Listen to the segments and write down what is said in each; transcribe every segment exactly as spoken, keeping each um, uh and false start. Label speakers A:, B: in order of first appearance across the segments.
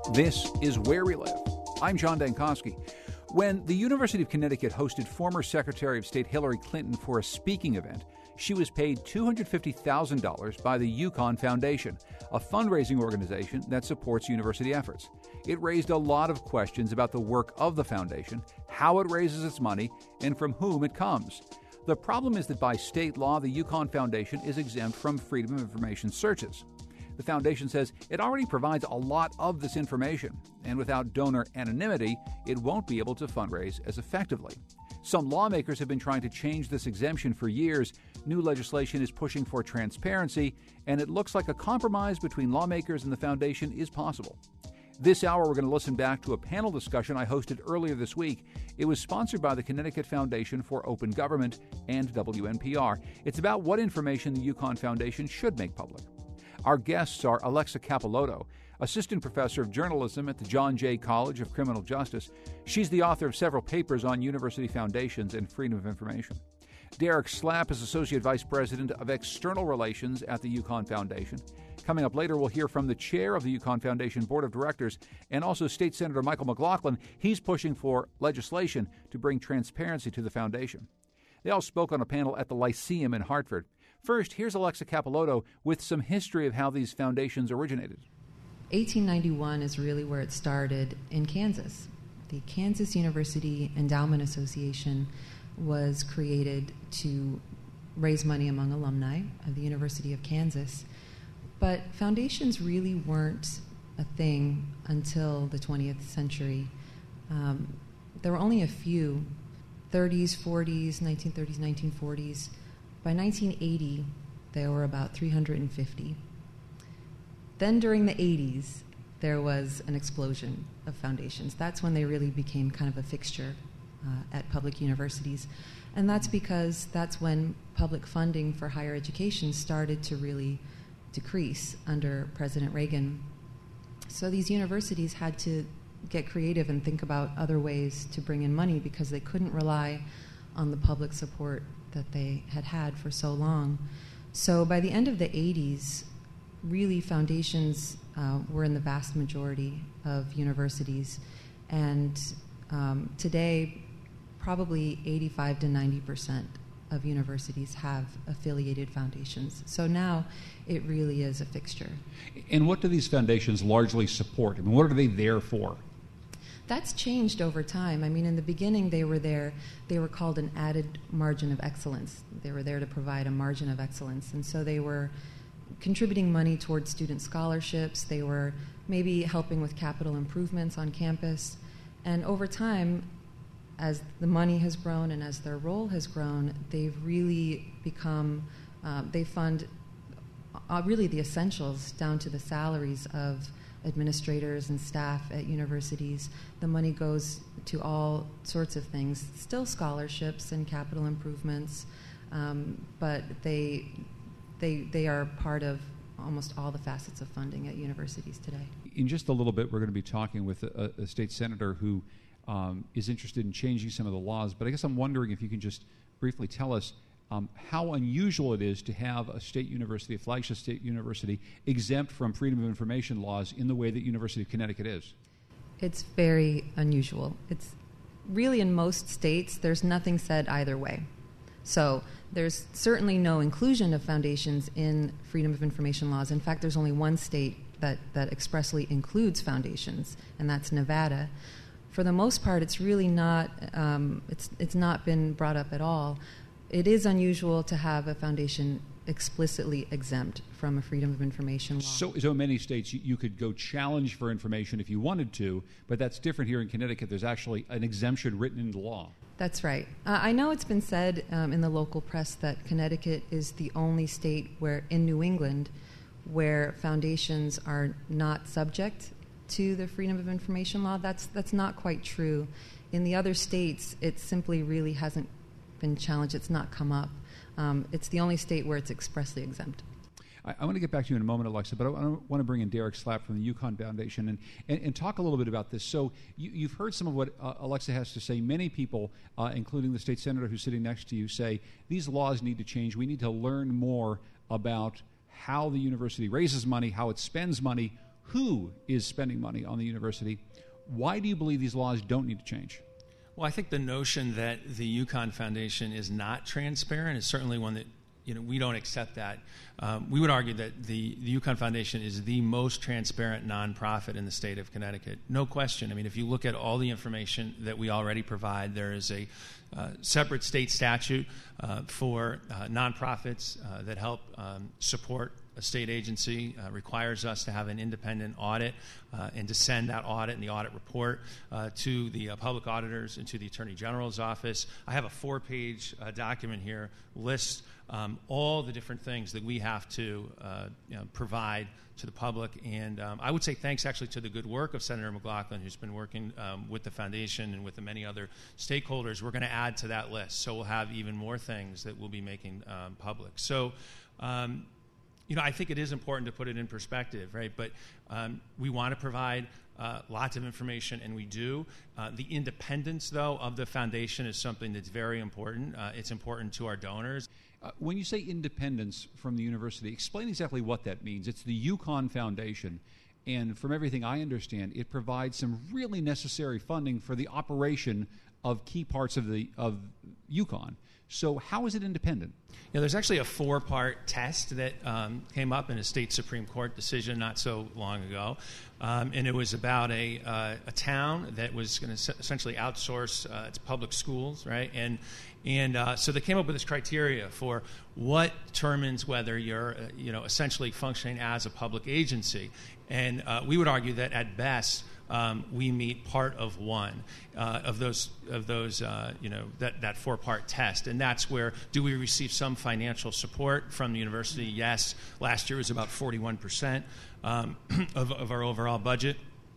A: This is Where We Live. I'm John Dankosky. When the University of Connecticut hosted former Secretary of State Hillary Clinton for a speaking event, she was paid two hundred fifty thousand dollars by the UConn Foundation, a fundraising organization that supports university efforts. It raised a lot of questions about the work of the foundation, how it raises its money, and from whom it comes. The problem is that by state law, the UConn Foundation is exempt from Freedom of Information searches. The foundation says it already provides a lot of this information, and without donor anonymity, it won't be able to fundraise as effectively. Some lawmakers have been trying to change this exemption for years. New legislation is pushing for transparency, and it looks like a compromise between lawmakers and the foundation is possible. This hour, we're going to listen back to a panel discussion I hosted earlier this week. It was sponsored by the Connecticut Foundation for Open Government and W N P R. It's about what information the UConn Foundation should make public. Our guests are Alexa Capilotto, Assistant Professor of Journalism at the John Jay College of Criminal Justice. She's the author of several papers on university foundations and freedom of information. Derek Slapp is Associate Vice President of External Relations at the UConn Foundation. Coming up later, we'll hear from the chair of the UConn Foundation Board of Directors and also State Senator Michael McLaughlin. He's pushing for legislation to bring transparency to the foundation. They all spoke on a panel at the Lyceum in Hartford. First, here's Alexa Capilotto with some history of how these foundations originated.
B: eighteen ninety-one is really where it started in Kansas. The Kansas University Endowment Association was created to raise money among alumni of the University of Kansas. But foundations really weren't a thing until the twentieth century. Um, there were only a few, thirties, forties, nineteen thirties, nineteen forties. By nineteen eighty, there were about three hundred fifty. Then during the eighties, there was an explosion of foundations. That's when they really became kind of a fixture uh, at public universities. And that's because that's when public funding for higher education started to really decrease under President Reagan. So these universities had to get creative and think about other ways to bring in money because they couldn't rely on the public support that they had had for so long. So by the end of the eighties, really foundations uh, were in the vast majority of universities. And um, today, probably eighty-five to ninety percent of universities have affiliated foundations. So now it really is a fixture.
A: And what do these foundations largely support? I mean, what are they there for?
B: That's changed over time. I mean, in the beginning, they were there, they were called an added margin of excellence. They were there to provide a margin of excellence. And so they were contributing money towards student scholarships. They were maybe helping with capital improvements on campus. And over time, as the money has grown and as their role has grown, they've really become, uh, they fund uh, really the essentials down to the salaries of administrators and staff at universities. The money goes to all sorts of things, still scholarships and capital improvements, um, but they, they, they are part of almost all the facets of funding at universities today. In just a little bit, we're going to be talking with a, a state senator who um, is interested in changing some of the laws, but I guess I'm wondering if you can just briefly tell us Um, how unusual it is to have a state university, a flagship state university, exempt from freedom of information laws in the way that University of Connecticut is. It's very unusual. It's really in most states, there's nothing said either way. So there's certainly no inclusion of foundations in freedom of information laws. In fact, there's only one state that, that expressly includes foundations, and that's Nevada. For the most part, it's really not, um, it's, it's not been brought up at all. It is unusual to have a foundation explicitly exempt from a freedom of information law.
A: So, so in many states, you, you could go challenge for information if you wanted to, but that's different here in Connecticut. There's actually an exemption written into law.
B: That's right. Uh, I know it's been said um, in the local press that Connecticut is the only state where, in New England, where foundations are not subject to the freedom of information law. That's that's not quite true. In the other states, it simply really hasn't been challenged. It's not come up. Um, it's the only state where it's expressly exempt.
A: I, I want to get back to you in a moment, Alexa, but I, I want to bring in Derek Slapp from the UConn Foundation and, and, and talk a little bit about this. So you, you've heard some of what uh, Alexa has to say. Many people, uh, including the state senator who's sitting next to you, say these laws need to change. We need to learn more about how the university raises money, how it spends money, who is spending money on the university. Why do you believe these laws don't need to change?
C: Well, I think the notion that the UConn Foundation is not transparent is certainly one that, you know, we don't accept that. Um, we would argue that the, the UConn Foundation is the most transparent nonprofit in the state of Connecticut. No question. I mean, if you look at all the information that we already provide, there is a uh, separate state statute uh, for uh, nonprofits uh, that help um, support a state agency, uh, requires us to have an independent audit uh, and to send that audit and the audit report uh, to the uh, public auditors and to the Attorney General's office. I have a four-page uh, document here, lists um, all the different things that we have to uh, you know, provide to the public. And um, I would say thanks actually to the good work of Senator McLaughlin, who's been working um, with the foundation and with the many other stakeholders. We're going to add to that list. So we'll have even more things that we'll be making um, public. So, um, you know, I think it is important to put it in perspective, right? But um, we want to provide uh, lots of information, and we do. Uh, the independence, though, of the foundation is something that's very important. Uh, it's important to our donors.
A: Uh, when you say independence from the university, explain exactly what that means. It's the UConn Foundation, and from everything I understand, it provides some really necessary funding for the operation of key parts of the of UConn. So how is it independent?
C: Yeah, there's actually a four-part test that um, came up in a state Supreme Court decision not so long ago, um, and it was about a, uh, a town that was going to essentially outsource uh, its public schools, right? And and uh, so they came up with this criteria for what determines whether you're, uh, you know, essentially functioning as a public agency, and uh, we would argue that at best, Um, we meet part of one uh, of those of those uh, you know that, that four-part test, and that's where do we receive some financial support from the university? Yes, last year was about forty-one percent um, of, of our overall budget.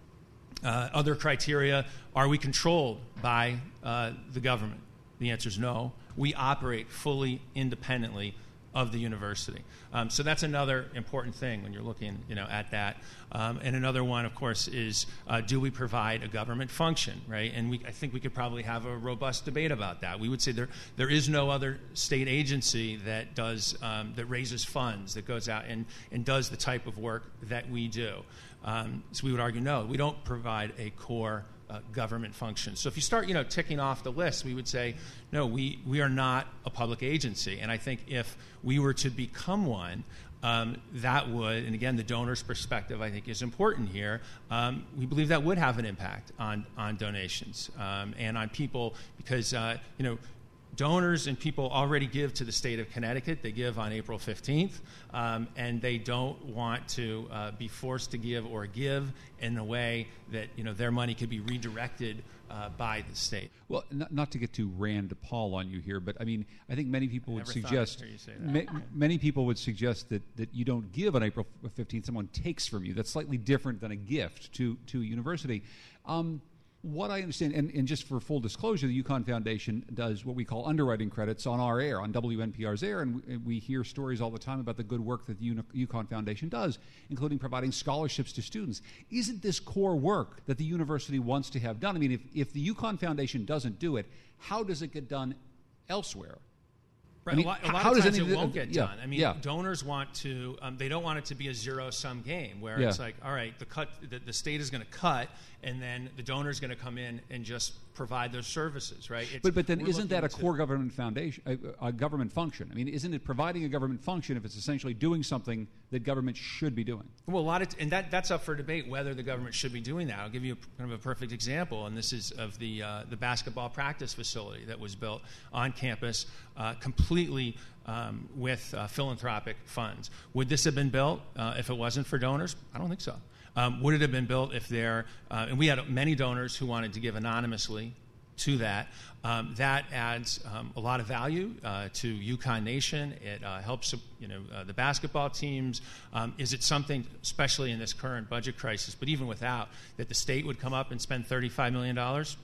C: Uh, other criteria: are we controlled by uh, the government? The answer is no. We operate fully independently of the university. Um, so that's another important thing when you're looking, you know, at that. Um, and another one, of course, is uh, do we provide a government function, right? And we, I think we could probably have a robust debate about that. We would say there there is no other state agency that does um, that raises funds, that goes out and, and does the type of work that we do. Um, so we would argue no, we don't provide a core Uh, government function. So if you start, you know, ticking off the list, we would say, no, we, we are not a public agency. And I think if we were to become one, um, that would, and again, the donor's perspective, I think, is important here. Um, we believe that would have an impact on, on donations um, and on people because, uh, you know, donors and people already give to the state of Connecticut. They give on April fifteenth, um, and they don't want to uh, be forced to give or give in a way that, you know, their money could be redirected uh, by the state.
A: Well, not, not to get too Rand Paul on you here, but I mean, I think many people would suggest ma- many people would suggest that, that you don't give on April fifteenth. Someone takes from you. That's slightly different than a gift to to a university. Um, What I understand, and, and just for full disclosure, the UConn Foundation does what we call underwriting credits on our air, on W N P R's air, and we, we hear stories all the time about the good work that the Uni- UConn Foundation does, including providing scholarships to students. Isn't this core work that the university wants to have done? I mean, if, if the UConn Foundation doesn't do it, how does it get done elsewhere?
C: Right. I mean, a lot, a lot
A: how
C: of
A: does
C: times
A: any,
C: it won't get
A: yeah,
C: done. I mean,
A: yeah.
C: donors want to, um, they don't want it to be a zero-sum game where
A: yeah.
C: it's like, all right, the cut, the, the state is going to cut, and then the donor is going to come in and just provide those services, right? It's,
A: but but then isn't that a
C: to,
A: core government foundation, a, a government function? I mean, isn't it providing a government function if it's essentially doing something that government should be doing?
C: Well, a lot of, t- and that that's up for debate whether the government should be doing that. I'll give you a, kind of a perfect example, and this is of the uh, the basketball practice facility that was built on campus, uh, completely um, with uh, philanthropic funds. Would this have been built uh, if it wasn't for donors? I don't think so. Um, would it have been built if there, uh, and we had many donors who wanted to give anonymously to that. Um, that adds um, a lot of value uh, to UConn Nation. It uh, helps, you know, uh, the basketball teams. Um, is it something, especially in this current budget crisis, but even without, that the state would come up and spend thirty-five million dollars?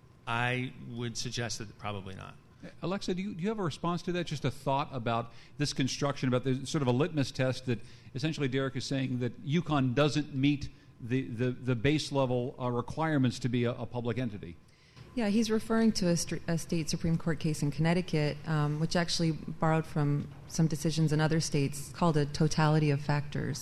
C: I would suggest that probably not.
A: Alexa, do you, do you have a response to that? Just a thought about this construction, about the sort of a litmus test that essentially Derek is saying that UConn doesn't meet the, the, the base level uh, requirements to be a, a public entity.
B: Yeah, he's referring to a, st- a state Supreme Court case in Connecticut, um, which actually borrowed from some decisions in other states, called a totality of factors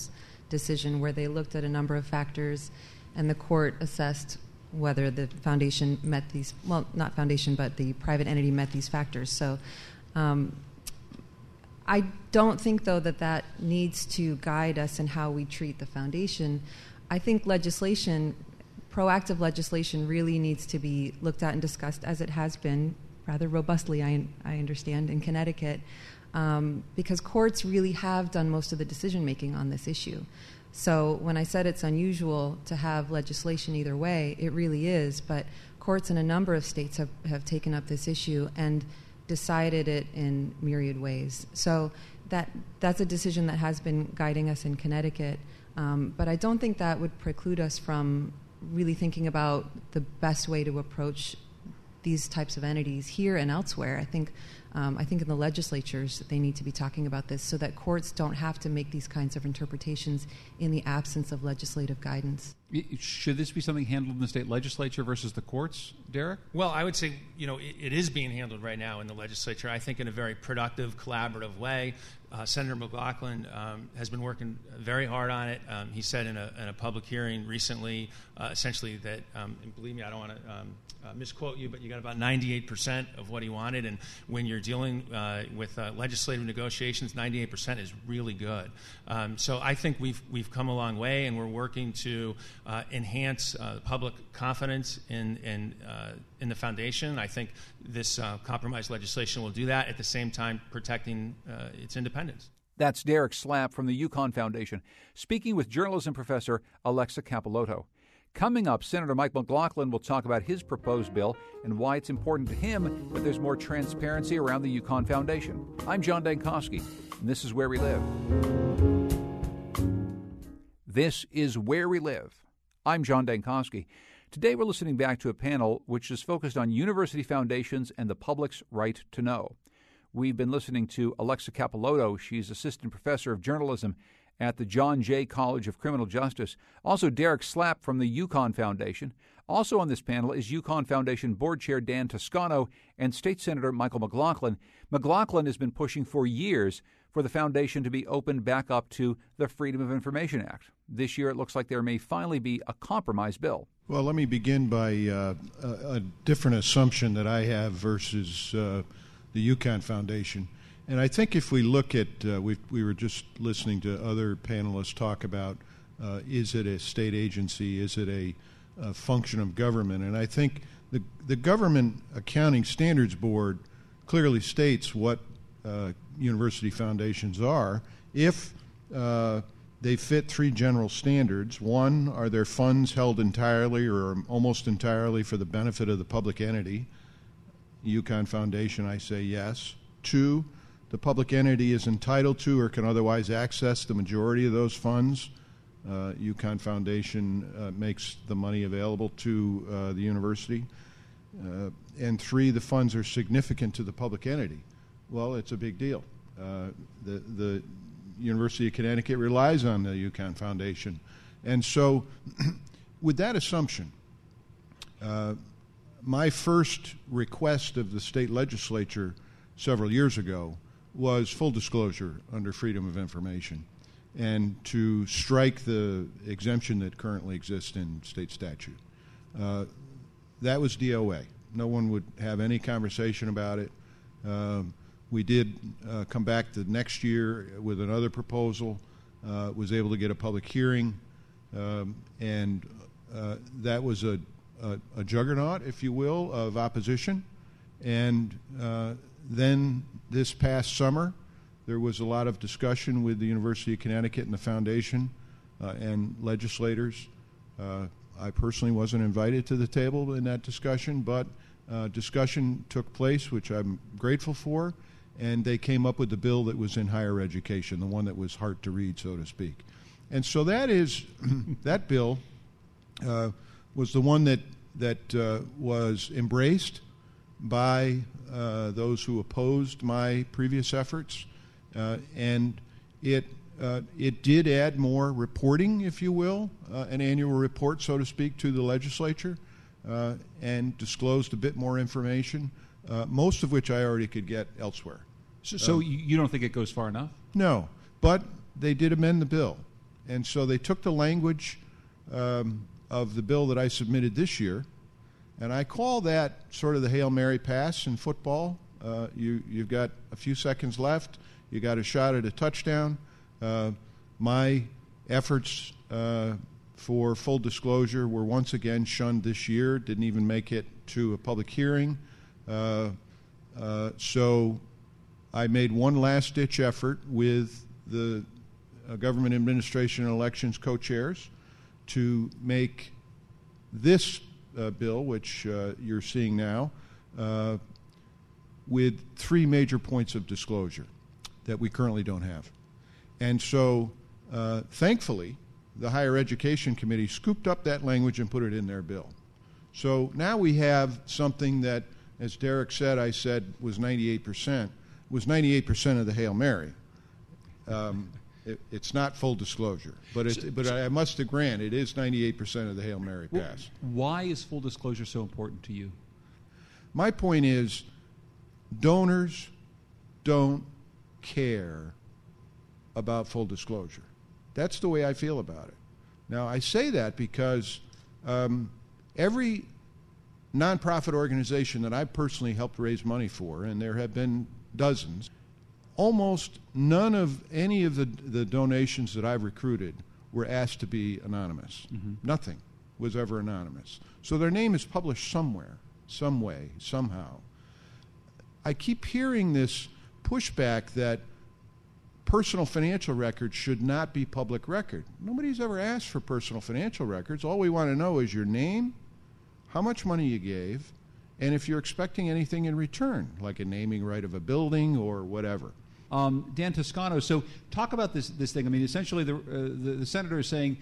B: decision where they looked at a number of factors, and the court assessed whether the foundation met these, well, not foundation, but the private entity met these factors. So um, I don't think, though, that that needs to guide us in how we treat the foundation. I think legislation, proactive legislation, really needs to be looked at and discussed, as it has been rather robustly, I, I understand, in Connecticut, um, because courts really have done most of the decision-making on this issue. So when I said it's unusual to have legislation either way, it really is, but courts in a number of states have, have taken up this issue and decided it in myriad ways. So that that's a decision that has been guiding us in Connecticut, um, but I don't think that would preclude us from really thinking about the best way to approach these types of entities here and elsewhere. I think um, I think in the legislatures they need to be talking about this so that courts don't have to make these kinds of interpretations in the absence of legislative guidance.
A: Should this be something handled in the state legislature versus the courts, Derek?
C: Well, I would say, you know, it, it is being handled right now in the legislature, I think in a very productive, collaborative way. Uh, Senator McLaughlin um, has been working very hard on it. Um, he said in a, in a public hearing recently, uh, essentially that, um, and believe me, I don't want to um, uh, misquote you, but you got about ninety-eight percent of what he wanted. And when you're dealing uh, with uh, legislative negotiations, ninety-eight percent is really good. Um, so I think we've we've come a long way, and we're working to uh, enhance uh, public confidence in in uh, in the foundation. I think this uh, compromise legislation will do that, at the same time protecting uh, its independence.
A: That's Derek Slapp from the UConn Foundation, speaking with journalism professor Alexa Capilotto. Coming up, Senator Mike McLaughlin will talk about his proposed bill and why it's important to him that there's more transparency around the UConn Foundation. I'm John Dankosky, and this is Where We Live. This is Where We Live. I'm John Dankosky. Today we're listening back to a panel which is focused on university foundations and the public's right to know. We've been listening to Alexa Capilotto. She's assistant professor of journalism at the John Jay College of Criminal Justice. Also, Derek Slapp from the UConn Foundation. Also on this panel is UConn Foundation Board Chair Dan Toscano and State Senator Michael McLaughlin. McLaughlin has been pushing for years for the foundation to be opened back up to the Freedom of Information Act. This year, it looks like there may finally be a compromise bill.
D: Well, let me begin by uh, a, a different assumption that I have versus uh, the UConn Foundation. And I think if we look at, uh, we we were just listening to other panelists talk about, uh, is it a state agency, is it a, a function of government? And I think the the Government Accounting Standards Board clearly states what uh, university foundations are if uh, they fit three general standards. One, are their funds held entirely or almost entirely for the benefit of the public entity? UConn Foundation, I say yes. Two, the public entity is entitled to or can otherwise access the majority of those funds. Uh, UConn Foundation uh, makes the money available to uh, the university. Uh, and three, the funds are significant to the public entity. Well, it's a big deal. Uh, the, the University of Connecticut relies on the UConn Foundation. And so with that assumption, uh, my first request of the state legislature several years ago was full disclosure under Freedom of Information and to strike the exemption that currently exists in state statute. Uh, that was D O A. No one would have any conversation about it. Um, we did uh, come back the next year with another proposal, uh, was able to get a public hearing, um, and uh, that was a, a, a juggernaut, if you will, of opposition. And uh, then this past summer, there was a lot of discussion with the University of Connecticut and the foundation uh, and legislators. Uh, I personally wasn't invited to the table in that discussion, but uh, discussion took place, which I'm grateful for, and they came up with the bill that was in higher education, the one that was hard to read, so to speak. And so that is, that bill uh, was the one that, that uh, was embraced by uh, those who opposed my previous efforts, uh, and it uh, it did add more reporting, if you will, uh, an annual report, so to speak, to the legislature, uh, and disclosed a bit more information, uh, most of which I already could get elsewhere.
A: So, so um, you don't think it goes far enough?
D: No, but they did amend the bill, And so they took the language um, of the bill that I submitted this year, and I call that sort of the Hail Mary pass in football. Uh, you, you've got a few seconds left. You got a shot at a touchdown. Uh, my efforts uh, for full disclosure were once again shunned this year, didn't even make it to a public hearing. Uh, uh, so I made one last-ditch effort with the uh, Government Administration and Elections co-chairs to make this uh, bill, which uh, you're seeing now, uh, with three major points of disclosure that we currently don't have. And so, uh, thankfully, the Higher Education Committee scooped up that language and put it in their bill. So now we have something that, as Derek said, I said was ninety-eight percent, was ninety-eight percent of the Hail Mary. Um, it, it's not full disclosure, but it, so, but I must grant it is ninety-eight percent of the Hail Mary pass.
A: Why is full disclosure so important to you?
D: My point is, donors don't care about full disclosure. That's the way I feel about it. Now, I say that because um, every nonprofit organization that I've personally helped raise money for, and there have been dozens, almost none of any of the, the donations that I've recruited were asked to be anonymous. Mm-hmm. Nothing was ever anonymous. So their name is published somewhere, some way, somehow. I keep hearing this pushback that personal financial records should not be public record. Nobody's ever asked for personal financial records. All we want to know is your name, how much money you gave, and if you're expecting anything in return, like a naming right of a building or whatever.
A: Um, Dan Toscano, so talk about this this thing. I mean, essentially the, uh, the, the senator is saying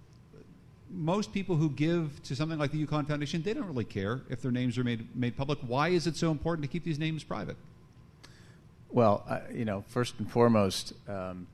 A: most people who give to something like the UConn Foundation, they don't really care if their names are made made public. Why is it so important to keep these names private?
E: Well, uh, you know, first and foremost, um,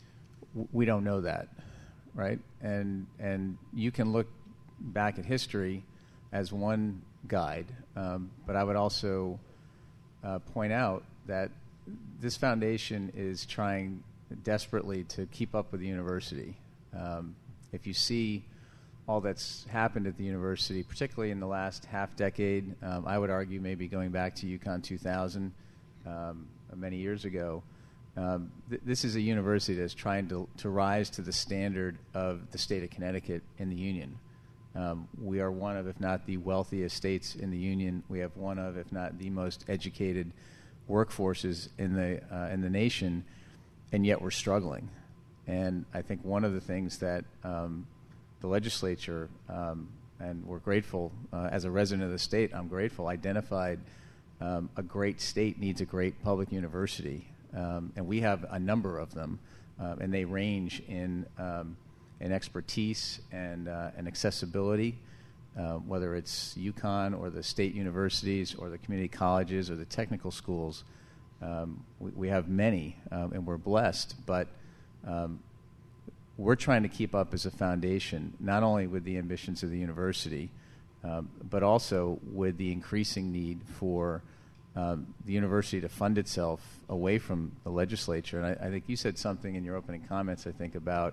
E: w- we don't know that, right? And and you can look back at history as one guide, um, but I would also uh, point out that this foundation is trying desperately to keep up with the university. Um, if you see all that's happened at the university, particularly in the last half decade, um, I would argue maybe going back to UConn two thousand, um, many years ago, um, th- this is a university that's trying to, to rise to the standard of the state of Connecticut in the Union. Um, we are one of, if not the wealthiest states in the Union. We have one of, if not the most educated workforces in the uh, in the nation, and yet we're struggling. And I think one of the things that um, the legislature, um, and we're grateful, uh, as a resident of the state, I'm grateful, identified um, a great state needs a great public university. Um, and we have a number of them, uh, and they range in um, in expertise and, uh, and accessibility, uh, whether it's UConn or the state universities or the community colleges or the technical schools. Um, we, we have many, um, and we're blessed, but um, we're trying to keep up as a foundation, not only with the ambitions of the university, um, but also with the increasing need for um, the university to fund itself away from the legislature. And I, I think you said something in your opening comments, I think, about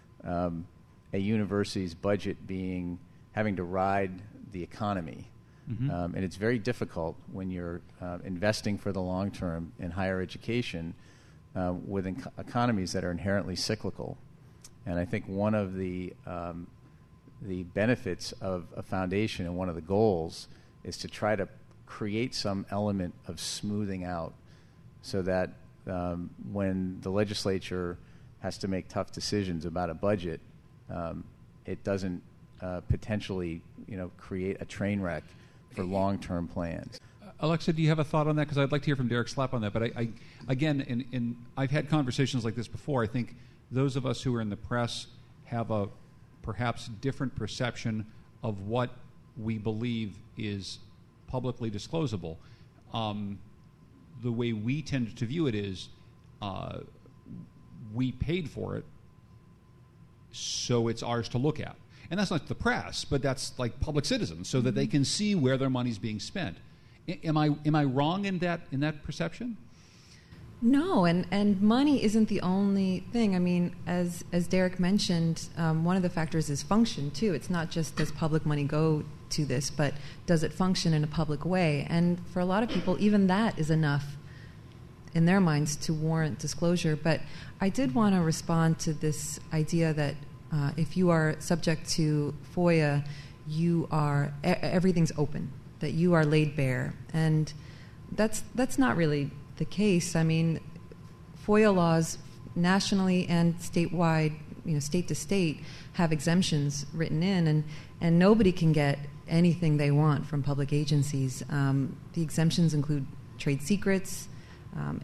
E: um, a university's budget being having to ride the economy. Mm-hmm. Um, and it's very difficult when you're uh, investing for the long term in higher education uh, with inc- economies that are inherently cyclical. And I think one of the um, the benefits of a foundation and one of the goals is to try to create some element of smoothing out so that um, when the legislature has to make tough decisions about a budget, um, it doesn't uh, potentially, you know, create a train wreck for long-term plans.
A: Alexa, do you have a thought on that? Because I'd like to hear from Derek Slapp on that. But I, I again, in, in, I've had conversations like this before. I think those of us who are in the press have a perhaps different perception of what we believe is publicly disclosable. Um, the way we tend to view it is uh, we paid for it, so it's ours to look at. And that's not the press, but that's like public citizens, so that they can see where their money's being spent. I, am I am I wrong in that in that perception?
B: No, and, and money isn't the only thing. I mean, as as Derek mentioned, um, one of the factors is function, too. It's not just does public money go to this, but does it function in a public way? And for a lot of people, even that is enough in their minds to warrant disclosure. But I did want to respond to this idea that uh, if you are subject to FOIA, you are e- everything's open, that you are laid bare. And that's that's not really the case. I mean, FOIA laws nationally and statewide, you know, state to state, have exemptions written in, and, and nobody can get anything they want from public agencies. Um, the exemptions include trade secrets, um,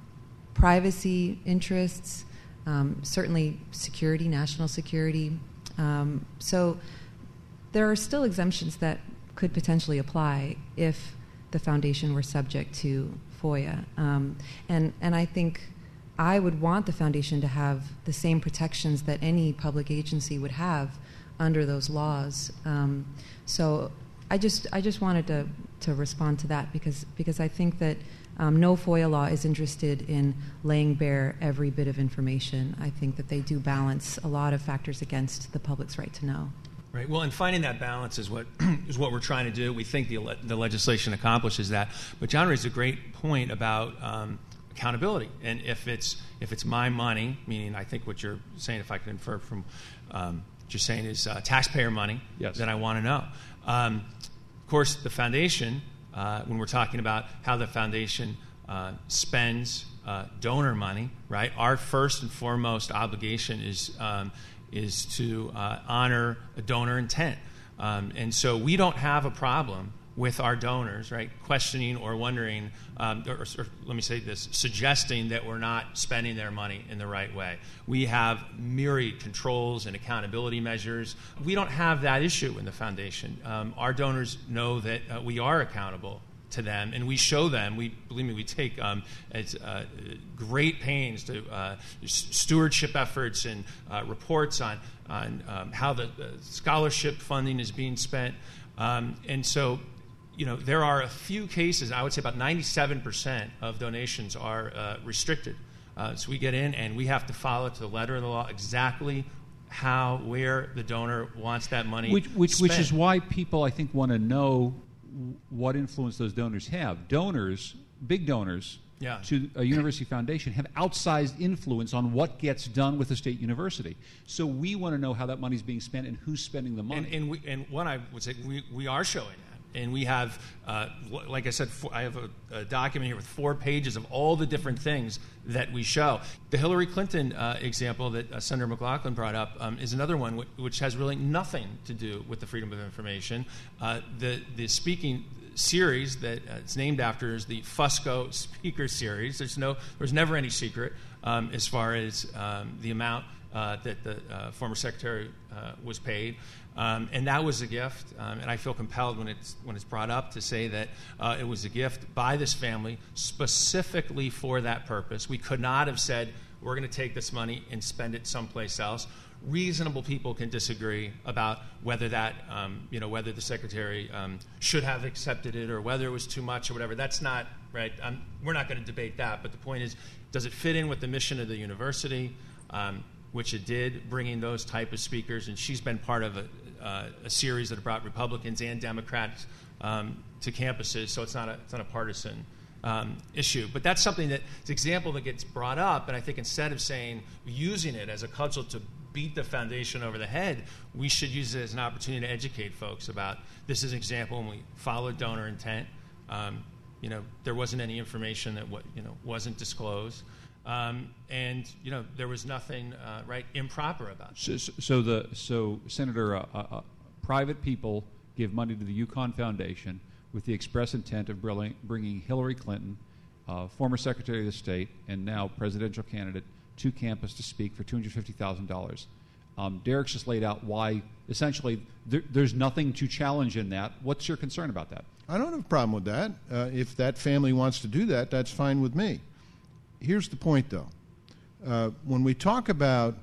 B: privacy interests, um, certainly security, national security. Um, so there are still exemptions that could potentially apply if the foundation were subject to FOIA. Um, and, and I think I would want the foundation to have the same protections that any public agency would have under those laws. Um, so I just I just wanted to, to respond to that because because I think that um, no FOIA law is interested in laying bare every bit of information. I think that they do balance a lot of factors against the public's right to know.
C: Right. Well, and finding that balance is what is what we're trying to do. We think the the legislation accomplishes that. But John raised a great point about um, accountability, and if it's if it's my money, meaning I think what you're saying, if I can infer from um, what you're saying is uh, taxpayer money,
A: yes,
C: then I want to know. Um, of course, the foundation, uh, when we're talking about how the foundation uh, spends uh, donor money, right? Our first and foremost obligation is. Um, is to uh, honor a donor intent. Um, and so we don't have a problem with our donors, right, questioning or wondering, um, or, or let me say this, suggesting that we're not spending their money in the right way. We have myriad controls and accountability measures. We don't have that issue in the foundation. Um, our donors know that uh, we are accountable to them, and we show them. We believe me, we take um, it's, uh, great pains to uh, stewardship efforts and uh, reports on on um, how the uh, scholarship funding is being spent, um, and so you know there are a few cases. I would say about ninety-seven percent of donations are uh, restricted. Uh, so we get in and we have to follow to the letter of the law exactly how, where the donor wants that money
A: which which,
C: spent.
A: which is why people I think want to know what influence those donors have. Donors, big donors,
C: yeah.
A: to a university foundation have outsized influence on what gets done with a state university. So we want to know how that money is being spent and who's spending the money.
C: And, and, we, and what I would say, we, we are showing that. And we have, uh, like I said, four, I have a, a document here with four pages of all the different things that we show. The Hillary Clinton uh, example that uh, Senator McLaughlin brought up um, is another one w- which has really nothing to do with the freedom of information. Uh, the, the speaking series that uh, it's named after is the Fusco Speaker Series. There's no, there's never any secret um, as far as um, the amount uh, that the uh, former secretary uh, was paid. Um, and that was a gift, um, and I feel compelled when it's when it's brought up to say that uh, it was a gift by this family specifically for that purpose. We could not have said, we're going to take this money and spend it someplace else. Reasonable people can disagree about whether that, um, you know, whether the secretary um, should have accepted it or whether it was too much or whatever. That's not, right, I'm, we're not going to debate that, but the point is, does it fit in with the mission of the university? Um, which it did, bringing those type of speakers, and she's been part of a, uh, a series that have brought Republicans and Democrats um, to campuses, so it's not a, it's not a partisan um, issue. But that's something that, it's an example that gets brought up, and I think instead of saying, using it as a cudgel to beat the foundation over the head, we should use it as an opportunity to educate folks about, this is an example when we followed donor intent. Um, you know, there wasn't any information that what, you know, wasn't disclosed. Um, and you know there was nothing uh, right improper about it.
A: So, so the so Senator, uh, uh, private people give money to the UConn Foundation with the express intent of bringing, bringing Hillary Clinton, uh, former Secretary of the State and now presidential candidate, to campus to speak for two hundred fifty thousand dollars. Um, Derek's just laid out why essentially there, there's nothing to challenge in that. What's your concern about that?
D: I don't have a problem with that. Uh, if that family wants to do that, that's fine with me. Here's the point, though. Uh, when we talk about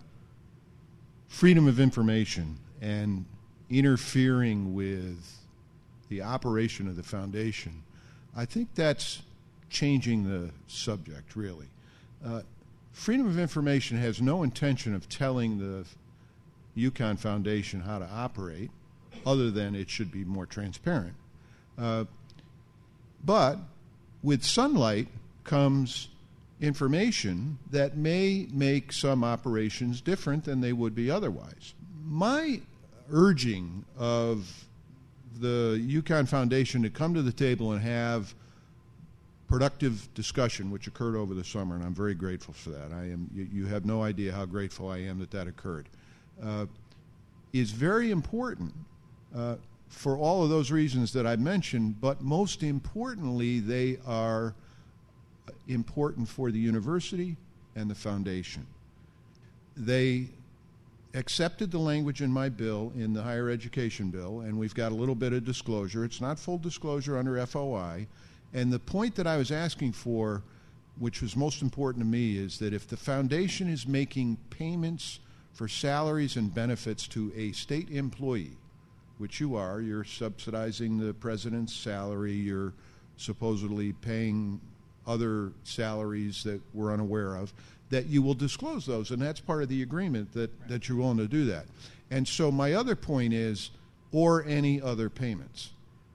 D: freedom of information and interfering with the operation of the foundation, I think that's changing the subject, really. Uh, Freedom of Information has no intention of telling the UConn Foundation how to operate, other than it should be more transparent. Uh, but with Sunlight comes information that may make some operations different than they would be otherwise. My urging of the UConn Foundation to come to the table and have productive discussion, which occurred over the summer, and I'm very grateful for that. I am. You, you have no idea how grateful I am that that occurred. Uh, is very important uh, for all of those reasons that I mentioned, but most importantly, they are important for the university and the foundation. They accepted the language in my bill, in the higher education bill, and we've got a little bit of disclosure. It's not full disclosure under F O I. And the point that I was asking for, which was most important to me, is that if the foundation is making payments for salaries and benefits to a state employee, which you are, you're subsidizing the president's salary, you're supposedly paying other salaries that we're unaware of, that you will disclose those, and that's part of the agreement that, right. that you're willing to do that. And so my other point is, or any other payments.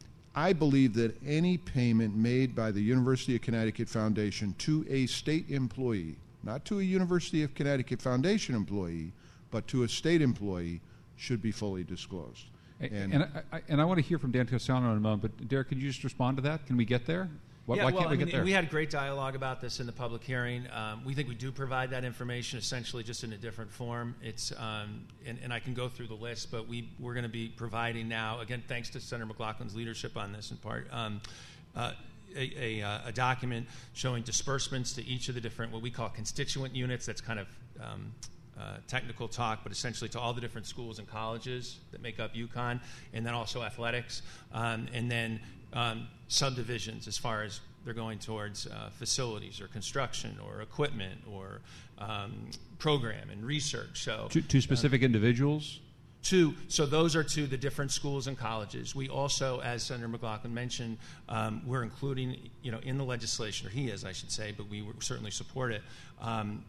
D: I believe that any payment made by the University of Connecticut Foundation to a state employee, not to a University of Connecticut Foundation employee, but to a state employee, should be fully disclosed.
A: And, and, I, and I want to hear from Dan Toscano in a moment, but Derek, could you just respond to that? Can we get there? Why,
C: yeah,
A: why
C: well,
A: can't we
C: I mean,
A: get there?
C: We had great dialogue about this in the public hearing. Um, we think we do provide that information, essentially just in a different form. It's um, and, and I can go through the list, but we we're going to be providing now, again, thanks to Senator McLaughlin's leadership on this in part, um, uh, a, a, a document showing disbursements to each of the different what we call constituent units. That's kind of um, uh, technical talk, but essentially to all the different schools and colleges that make up UConn, and then also athletics, um, and then. Um, subdivisions as far as they're going towards uh, facilities or construction or equipment or um, program and research. So
A: to, to specific uh, individuals?
C: To, so those are to the different schools and colleges. We also, as Senator McLaughlin mentioned, um, we're including, you know, in the legislation, or he is, I should say, but we certainly support it, um,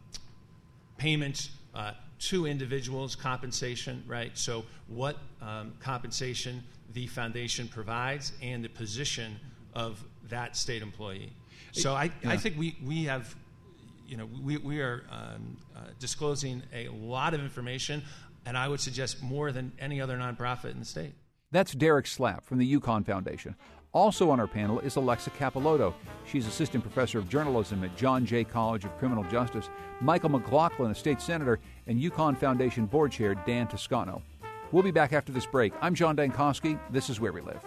C: payments uh, to individuals, compensation, right? So what um, compensation the foundation provides and the position of that state employee. So I, yeah. I think we, we have, you know, we, we are um, uh, disclosing a lot of information, and I would suggest more than any other nonprofit in the state.
A: That's Derek Slapp from the UConn Foundation. Also on our panel is Alexa Capilotto. She's assistant professor of journalism at John Jay College of Criminal Justice. Michael McLaughlin, a state senator, and UConn Foundation board chair Dan Toscano. We'll be back after this break. I'm John Dankosky. This is Where We Live.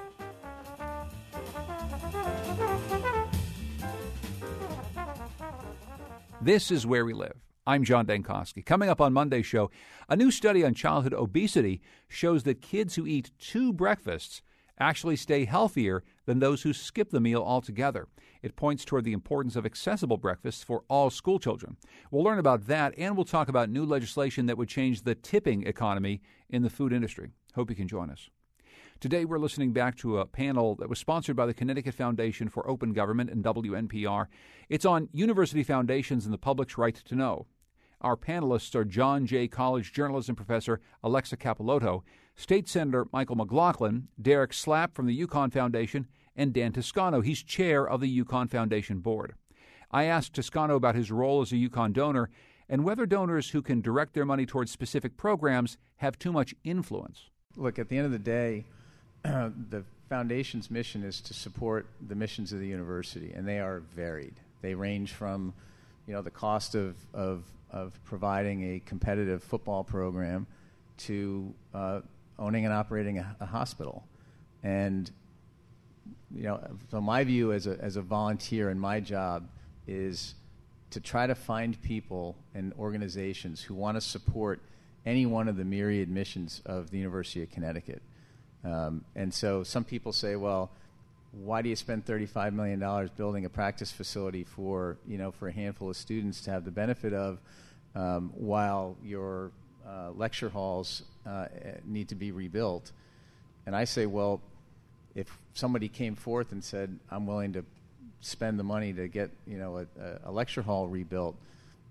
A: This is Where We Live. I'm John Dankosky. Coming up on Monday's show, a new study on childhood obesity shows that kids who eat two breakfasts actually stay healthier than those who skip the meal altogether. It points toward the importance of accessible breakfasts for all school children. We'll learn about that, and we'll talk about new legislation that would change the tipping economy in the food industry. Hope you can join us. Today, we're listening back to a panel that was sponsored by the Connecticut Foundation for Open Government and W N P R. It's on university foundations and the public's right to know. Our panelists are John Jay College journalism professor Alexa Capilotto, State Senator Michael McLaughlin, Derek Slapp from the UConn Foundation, and Dan Toscano. He's chair of the UConn Foundation board. I asked Toscano about his role as a UConn donor and whether donors who can direct their money towards specific programs have too much influence.
E: Look, at the end of the day, uh, the foundation's mission is to support the missions of the university, and they are varied. They range from, you know, the cost of, of, of providing a competitive football program to uh, owning and operating a, a hospital. And, you know, so my view as a, as a volunteer in my job is to try to find people and organizations who want to support any one of the myriad missions of the University of Connecticut. Um, and so some people say, well, why do you spend thirty-five million dollars building a practice facility for, you know, for a handful of students to have the benefit of um, while your uh, lecture halls uh, need to be rebuilt? And I say, well, if somebody came forth and said, I'm willing to spend the money to get, you know, a, a lecture hall rebuilt,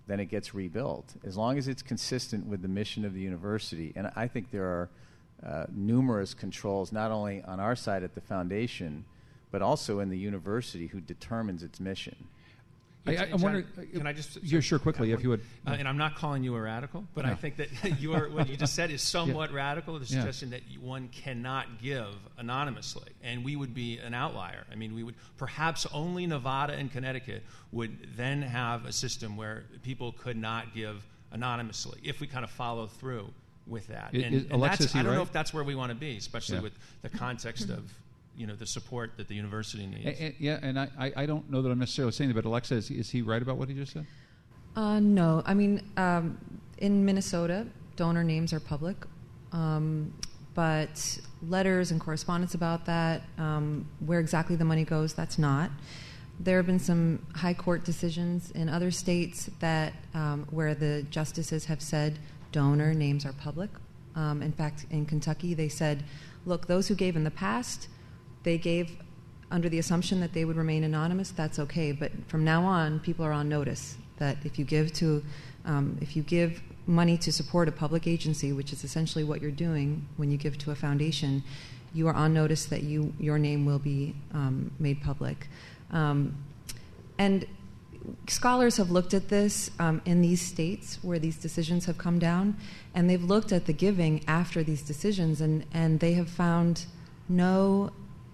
E: then it gets rebuilt. As long as it's consistent with the mission of the university, and I think there are uh, numerous controls, not only on our side at the foundation, but also in the university who determines its mission.
A: I, I, I'm wondering,
C: can I just...
A: Yeah, sure, quickly, if you would.
C: Uh, and I'm not calling you a radical, but
A: no.
C: I think that your, what you just said is somewhat
A: yeah.
C: radical, the
A: yeah.
C: suggestion that one cannot give anonymously. And we would be an outlier. I mean, we would, perhaps only Nevada and Connecticut would then have a system where people could not give anonymously, if we kind of follow through with that.
A: Is,
C: and
A: is
C: and
A: Alexis,
C: that's, I don't
A: right?
C: know if that's where we want to be, especially
A: yeah.
C: with the context of... you know, the support that the university needs.
A: And, and, yeah, and I, I, I don't know that I'm necessarily saying that, but Alexa, is, is he right about what he just said?
B: Uh, no. I mean, um, in Minnesota, donor names are public, um, but letters and correspondence about that, um, where exactly the money goes, that's not. There have been some high court decisions in other states that um, where the justices have said donor names are public. Um, in fact, in Kentucky, they said, look, those who gave in the past, they gave under the assumption that they would remain anonymous. That's okay, but from now on, people are on notice that if you give to, um, if you give money to support a public agency, which is essentially what you're doing when you give to a foundation, you are on notice that you your name will be um, made public. Um, and scholars have looked at this um, in these states where these decisions have come down, and they've looked at the giving after these decisions, and, and they have found no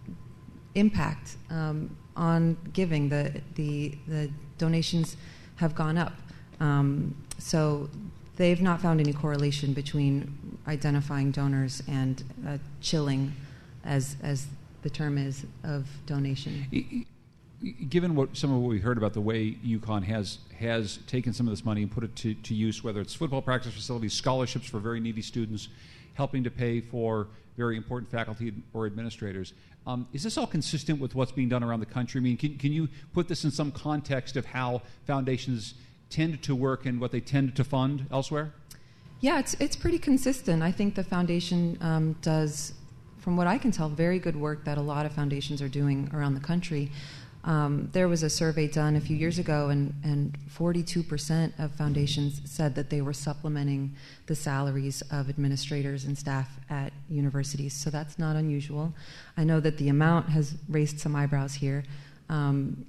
B: impact um, on giving. The, the the donations have gone up. Um, so they've not found any correlation between identifying donors and uh, chilling, as as the term is, of donation.
A: Given what some of what we heard about the way UConn has has taken some of this money and put it to, to use, whether it's football practice facilities, scholarships for very needy students, helping to pay for very important faculty or administrators, um, is this all consistent with what's being done around the country? I mean, can, can you put this in some context of how foundations tend to work and what they tend to fund elsewhere?
B: Yeah, it's it's pretty consistent. I think the foundation um, does, from what I can tell, very good work that a lot of foundations are doing around the country. Um, there was a survey done a few years ago, and, and forty-two percent of foundations said that they were supplementing the salaries of administrators and staff at universities. So that's not unusual. I know that the amount has raised some eyebrows here, um,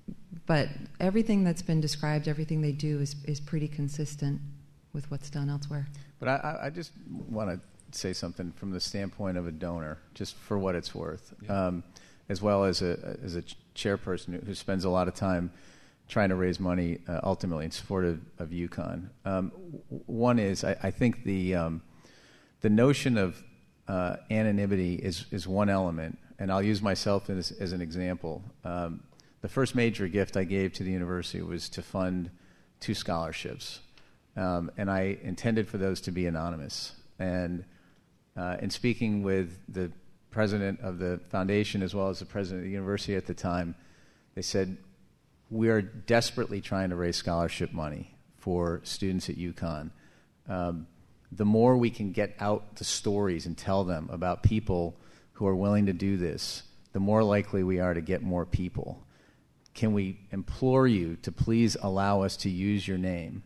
B: but everything that's been described, everything they do is, is pretty consistent with what's done elsewhere.
E: But I, I just want to say something from the standpoint of a donor, just for what it's worth. Yeah. Um, as well as a as a chairperson who spends a lot of time trying to raise money uh, ultimately in support of, of UConn. Um, one is I, I think the um, the notion of uh, anonymity is is one element, and I'll use myself as, as an example. Um, the first major gift I gave to the university was to fund two scholarships, um, and I intended for those to be anonymous. And uh, in speaking with the president of the foundation as well as the president of the university at the time, they said, we are desperately trying to raise scholarship money for students at UConn. Um, the more we can get out the stories and tell them about people who are willing to do this, the more likely we are to get more people. Can we implore you to please allow us to use your name?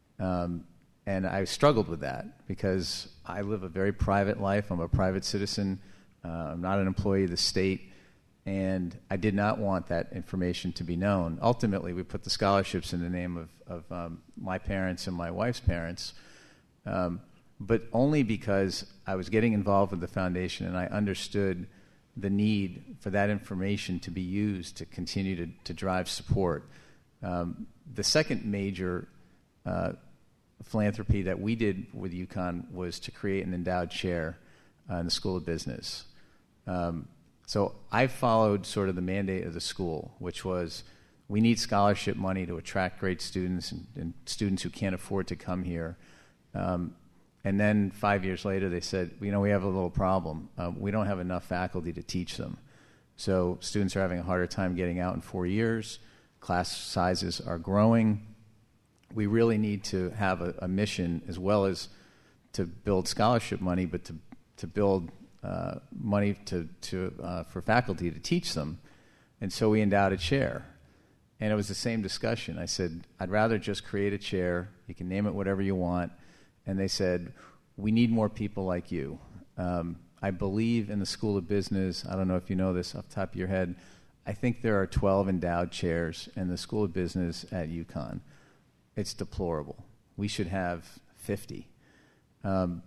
E: Um, and I struggled with that because I live a very private life. I'm a private citizen. Uh, I'm not an employee of the state, and I did not want that information to be known. Ultimately, we put the scholarships in the name of, of um, my parents and my wife's parents, um, but only because I was getting involved with the foundation and I understood the need for that information to be used to continue to, to drive support. Um, the second major uh, philanthropy that we did with UConn was to create an endowed chair uh, in the School of Business. Um, so I followed sort of the mandate of the school, which was we need scholarship money to attract great students and, and students who can't afford to come here. Um, and then five years later, they said, you know, we have a little problem. Um, we don't have enough faculty to teach them. So students are having a harder time getting out in four years. Class sizes are growing. We really need to have a, a mission as well as to build scholarship money, but to, to build Uh, money to, to uh, for faculty to teach them, and so we endowed a chair. And it was the same discussion. I said, I'd rather just create a chair. You can name it whatever you want. And they said, we need more people like you. Um, I believe in the School of Business. I don't know if you know this off the top of your head. I think there are twelve endowed chairs in the School of Business at UConn. It's deplorable. We should have fifty. Um,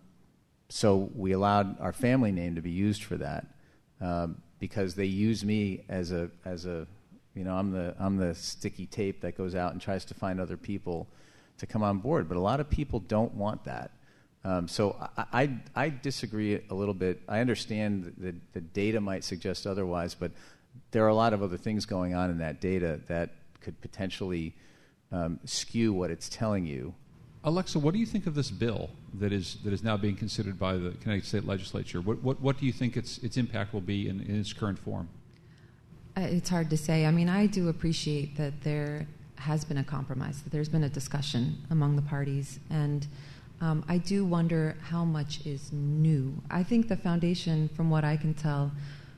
E: so we allowed our family name to be used for that um, because they use me as a as a you know I'm the I'm the sticky tape that goes out and tries to find other people to come on board. But a lot of people don't want that. Um, so I, I I disagree a little bit. I understand that the data might suggest otherwise, but there are a lot of other things going on in that data that could potentially um, skew what it's telling you.
A: Alexa, what do you think of this bill that is that is now being considered by the Connecticut State Legislature? What what, what do you think its its impact will be in, in its current form?
B: Uh, it's hard to say. I mean, I do appreciate that there has been a compromise, that there's been a discussion among the parties, and um, I do wonder how much is new. I think the foundation, from what I can tell,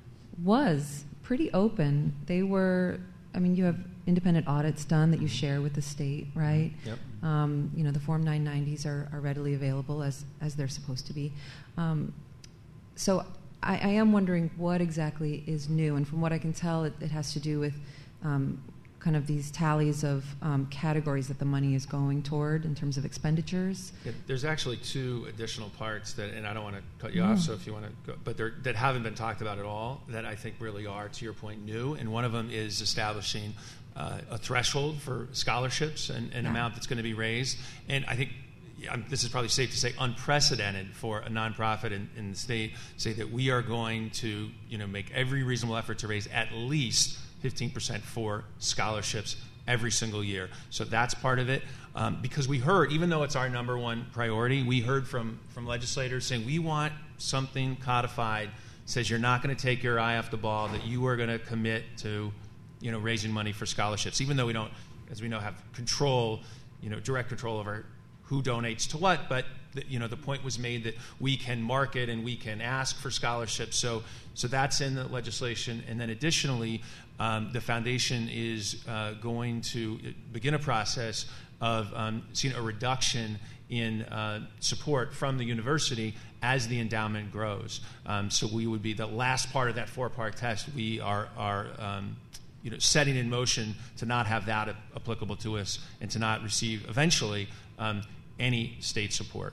B: was pretty open. They were, I mean, you have independent audits done that you share with the state, right?
C: Yep.
B: Um, you know, the Form nine nineties are, are readily available as, as they're supposed to be. Um, so I, I am wondering what exactly is new, and from what I can tell, it, it has to do with um, kind of these tallies of um, categories that the money is going toward in terms of expenditures.
C: Yeah, there's actually two additional parts that, and I don't want to cut you
B: Yeah.
C: off, so if you want to go, but there, that haven't been talked about at all, that I think really are, to your point, new. And one of them is establishing uh, a threshold for scholarships and an
B: Yeah.
C: amount that's going to be raised. And I think um, this is probably safe to say unprecedented for a nonprofit in, in the state, say that we are going to, you know, make every reasonable effort to raise at least fifteen percent for scholarships every single year. So that's part of it. Um, because we heard, even though it's our number one priority, we heard from, from legislators saying we want something codified, says you're not going to take your eye off the ball, that you are going to commit to, you know, raising money for scholarships, even though we don't, as we know, have control, you know, direct control over who donates to what, but the, you know, the point was made that we can market and we can ask for scholarships. So, so that's in the legislation. And then additionally, um, the foundation is uh, going to begin a process of um, seeing a reduction in uh, support from the university as the endowment grows. Um, so we would be the last part of that four-part test. We are are um, you know, setting in motion to not have that a- applicable to us and to not receive eventually um, any state support.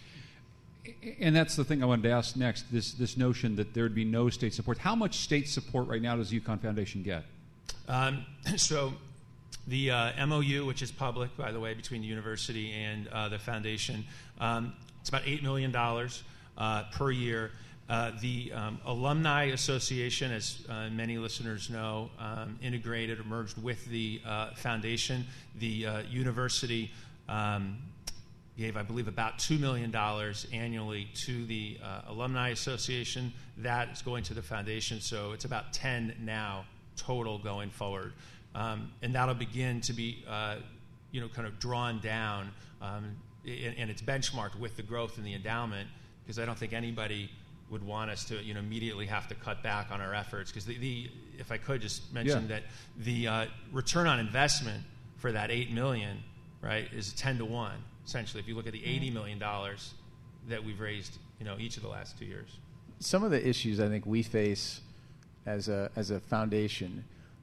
A: And that's the thing I wanted to ask next, this this notion that there would be no state support. How much state support right now does the UConn Foundation get?
C: Um, so the uh, M O U, which is public, by the way, between the university and uh, the foundation, um, it's about eight million dollars uh, per year. Uh, the um, Alumni Association, as uh, many listeners know, um, integrated or merged with the uh, foundation. The uh, university um, gave, I believe, about two million dollars annually to the uh, Alumni Association. That is going to the foundation, so it's about ten now total going forward. Um, and that'll begin to be, uh, you know, kind of drawn down, um, and, and it's benchmarked with the growth in the endowment, because I don't think anybody would want us to, you know, immediately have to cut back on our efforts. Because the, the, if I could just mention
A: Yeah.
C: that the uh, return on investment for that eight million, right, is ten to one. Essentially, if you look at the eighty million dollars that we've raised, you know, each of the last two years.
E: Some of the issues I think we face as a as a foundation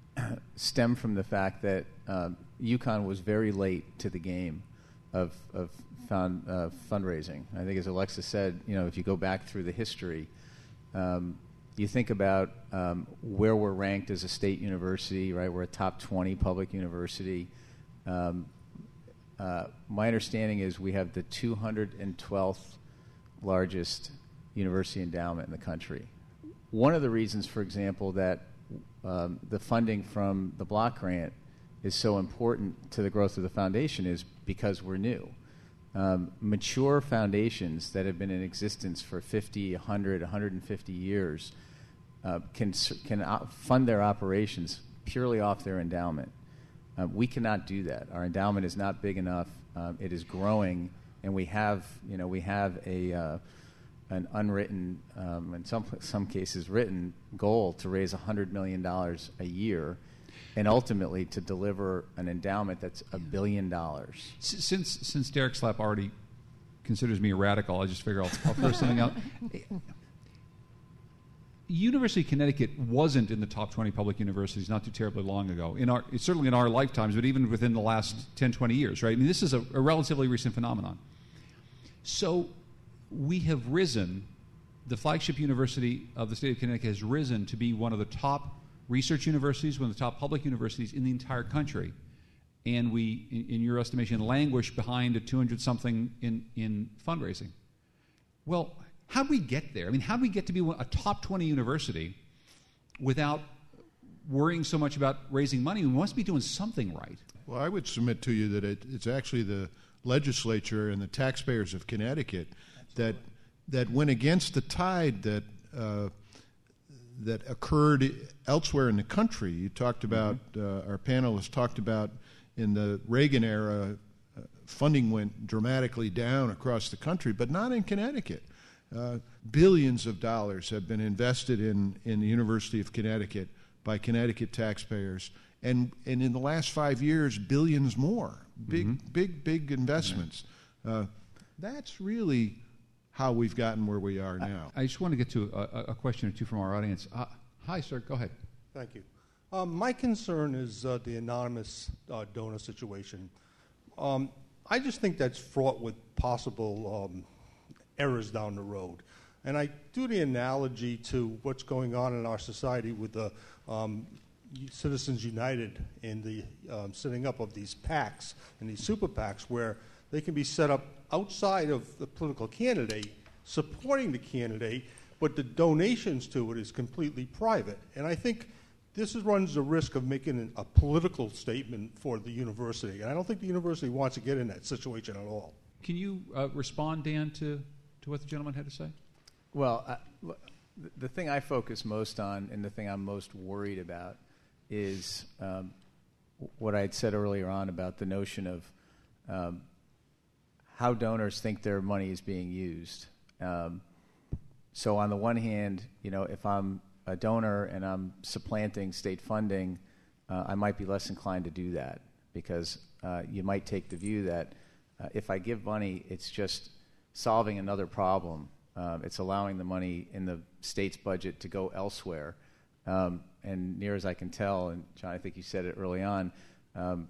E: stem from the fact that um, UConn was very late to the game of of found, uh, fundraising. I think, as Alexa said, you know, if you go back through the history, um, you think about um, where we're ranked as a state university. Right, we're a top twenty public university. Um, uh, my understanding is we have the two hundred twelfth largest university endowment in the country. One of the reasons, for example, that um, the funding from the block grant is so important to the growth of the foundation is because we're new. Um, mature foundations that have been in existence for fifty, one hundred, one hundred fifty years uh, can can op- fund their operations purely off their endowment. Uh, we cannot do that. Our endowment is not big enough. Um, it is growing, and we have, you know, we have a uh, an unwritten, um, in some some cases written, goal to raise one hundred million dollars a year. and ultimately to deliver an endowment that's a billion dollars.
A: Since since Derek Slapp already considers me a radical, I just figure I'll, I'll throw something out. University of Connecticut wasn't in the top twenty public universities not too terribly long ago. In our, certainly in our lifetimes, but even within the last ten, twenty years, right? I mean, this is a, a relatively recent phenomenon. So we have risen, the flagship university of the state of Connecticut has risen to be one of the top research universities, one of the top public universities in the entire country. And we, in, in your estimation, languish behind a two hundred something in, in fundraising. Well, how did we get there? I mean, how did we get to be a top twenty university without worrying so much about raising money? We must be doing something right.
D: Well, I would submit to you that it, it's actually the legislature and the taxpayers of Connecticut that that went against the tide that uh, that occurred elsewhere in the country. You talked about, uh, our panelists talked about in the Reagan era, uh, funding went dramatically down across the country, but not in Connecticut. Uh, billions of dollars have been invested in, in the University of Connecticut by Connecticut taxpayers, and, and in the last five years, billions more. Big, mm-hmm. big, big investments. Uh, that's really how we've gotten where we are now.
A: I, I just want to get to a, a question or two from our audience. Uh, hi, sir. Go ahead.
F: Thank you. Um, my concern is uh, the anonymous uh, donor situation. Um, I just think that's fraught with possible um, errors down the road. And I do the analogy to what's going on in our society with the um, Citizens United in the um, setting up of these PACs and these super PACs where they can be set up outside of the political candidate, supporting the candidate, but the donations to it is completely private. And I think this is, runs the risk of making a political statement for the university. And I don't think the university wants to get in that situation at all.
A: Can you uh, respond, Dan, to, to what the gentleman had to say?
E: Well, uh, the thing I focus most on and the thing I'm most worried about is um, what I had said earlier on about the notion of um, how donors think their money is being used. Um, so on the one hand, you know, if I'm a donor and I'm supplanting state funding, uh, I might be less inclined to do that because uh, you might take the view that uh, if I give money, it's just solving another problem. Um, it's allowing the money in the state's budget to go elsewhere. Um, and near as I can tell, and John, I think you said it early on, um,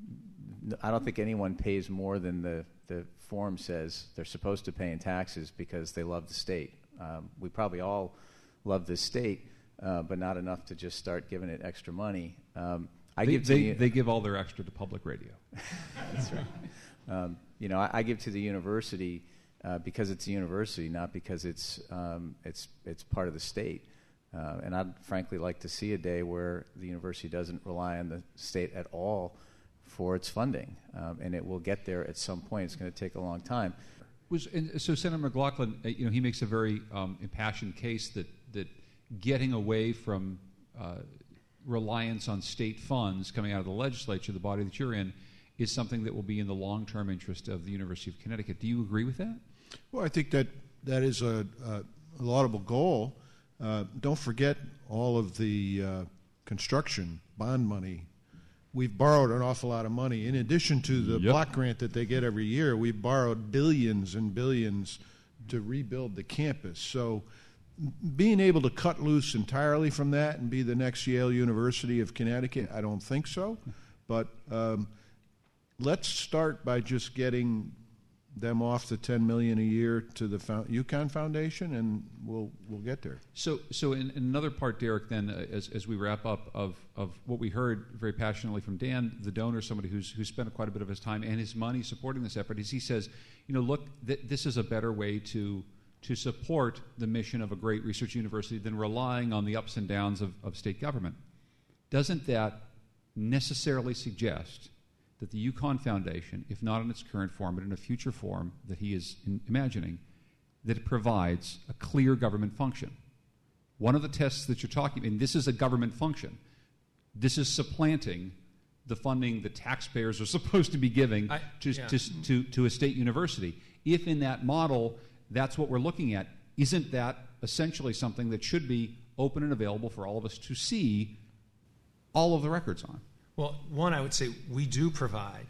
E: I don't think anyone pays more than the, the form says they're supposed to pay in taxes because they love the state. Um, we probably all love this state, uh, but not enough to just start giving it extra money. Um, I
A: they,
E: give to
A: they,
E: the,
A: they give all their extra to public radio.
E: That's right. Um, you know, I, I give to the university uh, because it's a university, not because it's um, it's it's part of the state. Uh, and I'd frankly like to see a day where the university doesn't rely on the state at all for its funding, um, and it will get there at some point. It's going to take a long time.
A: Was and so Senator McLaughlin, uh, you know, he makes a very um, impassioned case that that getting away from uh, reliance on state funds coming out of the legislature, the body that you're in, is something that will be in the long-term interest of the University of Connecticut. Do you agree with that?
D: Well, I think that that is a, a laudable goal. Uh, don't forget all of the uh, construction bond money. We've borrowed an awful lot of money. In addition to the yep. block grant that they get every year, we've borrowed billions and billions to rebuild the campus. So being able to cut loose entirely from that and be the next Yale University of Connecticut, I don't think so. But um, let's start by just getting them off the ten million dollars a year to the UConn Foundation, and we'll we'll get there.
A: So, so in, in another part, Derek, then, uh, as as we wrap up of of what we heard very passionately from Dan, the donor, somebody who's who spent quite a bit of his time and his money supporting this effort, is he says, you know, look, th- this is a better way to to support the mission of a great research university than relying on the ups and downs of, of state government. Doesn't that necessarily suggest that the UConn Foundation, if not in its current form, but in a future form that he is in imagining, that it provides a clear government function? One of the tests that you're talking about, and this is a government function, this is supplanting the funding that taxpayers are supposed to be giving
C: I,
A: to,
C: yeah.
A: to, to, to a state university. If in that model that's what we're looking at, isn't that essentially something that should be open and available for all of us to see all of the records on?
C: Well, one, I would say we do provide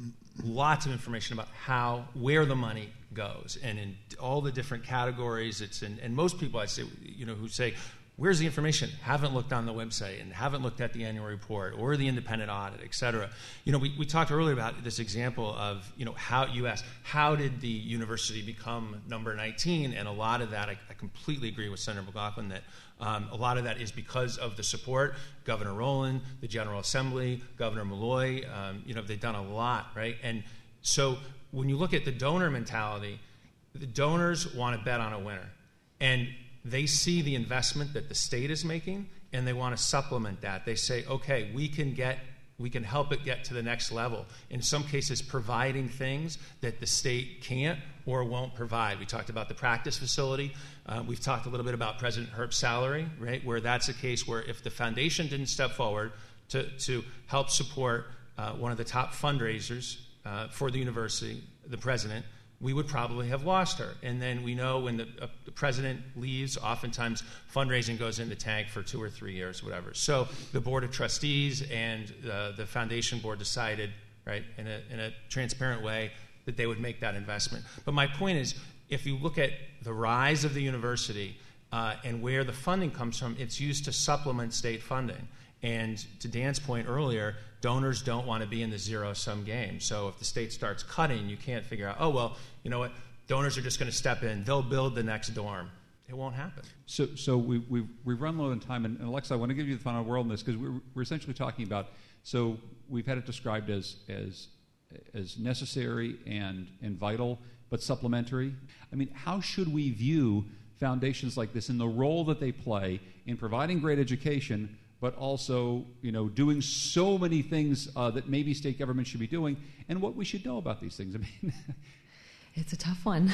C: lots of information about how, where the money goes, and in all the different categories. It's in, and most people I say, you know, who say, where's the information? Haven't looked on the website and haven't looked at the annual report or the independent audit, et cetera. You know, we, we talked earlier about this example of, you know, how you asked, how did the university become number nineteen? And a lot of that, I, I completely agree with Senator McLaughlin that um, a lot of that is because of the support. Governor Rowland, the General Assembly, Governor Malloy, um, you know, they've done a lot, right? And so when you look at the donor mentality, the donors want to bet on a winner. And they see the investment that the state is making, and they want to supplement that. They say, okay, we can get, we can help it get to the next level. In some cases, providing things that the state can't or won't provide. We talked about the practice facility. Uh, we've talked a little bit about President Herb's salary, right, where that's a case where if the foundation didn't step forward to, to help support uh, one of the top fundraisers uh, for the university, the president, we would probably have lost her. And then we know when the, uh, the president leaves, oftentimes fundraising goes in the tank for two or three years, whatever. So the Board of Trustees and uh, the foundation board decided, right, in a, in a transparent way that they would make that investment. But my point is, if you look at the rise of the university uh, and where the funding comes from, it's used to supplement state funding. And to Dan's point earlier, donors don't want to be in the zero-sum game. So if the state starts cutting, you can't figure out, oh, well, you know what, donors are just going to step in. They'll build the next dorm. It won't happen.
A: So so we, we, we run low on time. And, and Alexa, I want to give you the final word on this because we're, we're essentially talking about, so we've had it described as as as necessary and, and vital, but supplementary. I mean, how should we view foundations like this in the role that they play in providing great education, but also, you know, doing so many things uh, that maybe state government should be doing, and what we should know about these things? I mean,
B: it's a tough one.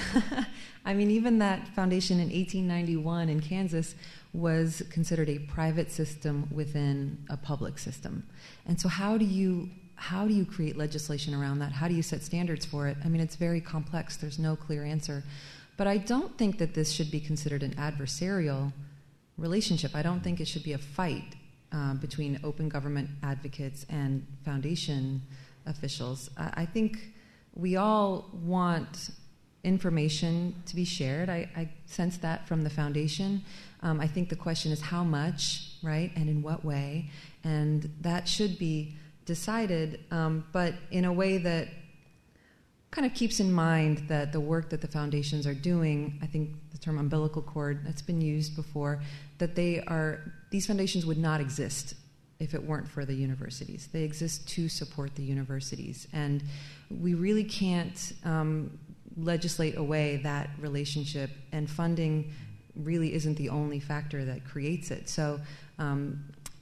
B: I mean, even that foundation in eighteen ninety-one in Kansas was considered a private system within a public system. And so how do you how do you create legislation around that? How do you set standards for it? I mean, it's very complex. There's no clear answer. But I don't think that this should be considered an adversarial relationship. I don't think it should be a fight Uh, between open government advocates and foundation officials. I, I think we all want information to be shared. I, I sense that from the foundation. Um, I think the question is how much, right, and in what way, and that should be decided, um, but in a way that kind of keeps in mind that the work that the foundations are doing, I think the term umbilical cord, that's been used before, that they are, these foundations would not exist if it weren't for the universities. They exist to support the universities. And we really can't um, legislate away that relationship, and funding really isn't the only factor that creates it. So um,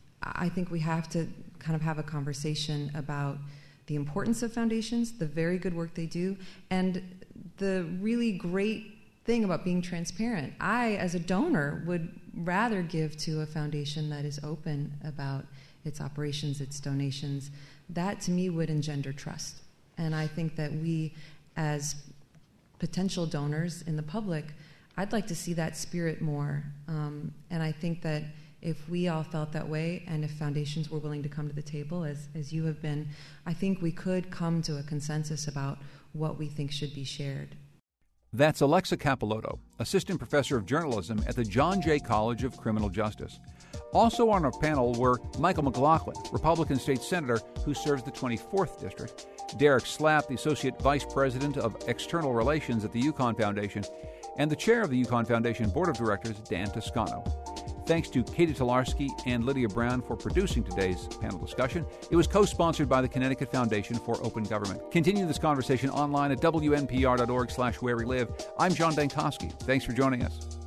B: I think we have to kind of have a conversation about the importance of foundations, the very good work they do, and the really great thing about being transparent. I, as a donor, would rather give to a foundation that is open about its operations, its donations. That, to me, would engender trust. And I think that we, as potential donors in the public, I'd like to see that spirit more. Um, and I think that if we all felt that way, and if foundations were willing to come to the table, as, as you have been, I think we could come to a consensus about what we think should be shared.
A: That's Alexa Capilotto, Assistant Professor of Journalism at the John Jay College of Criminal Justice. Also on our panel were Michael McLaughlin, Republican State Senator who serves the twenty-fourth District, Derek Slapp, the Associate Vice President of External Relations at the UConn Foundation, and the Chair of the UConn Foundation Board of Directors, Dan Toscano. Thanks to Katie Tolarski and Lydia Brown for producing today's panel discussion. It was co-sponsored by the Connecticut Foundation for Open Government. Continue this conversation online at W N P R dot org slash where we live. I'm John Dankosky. Thanks for joining us.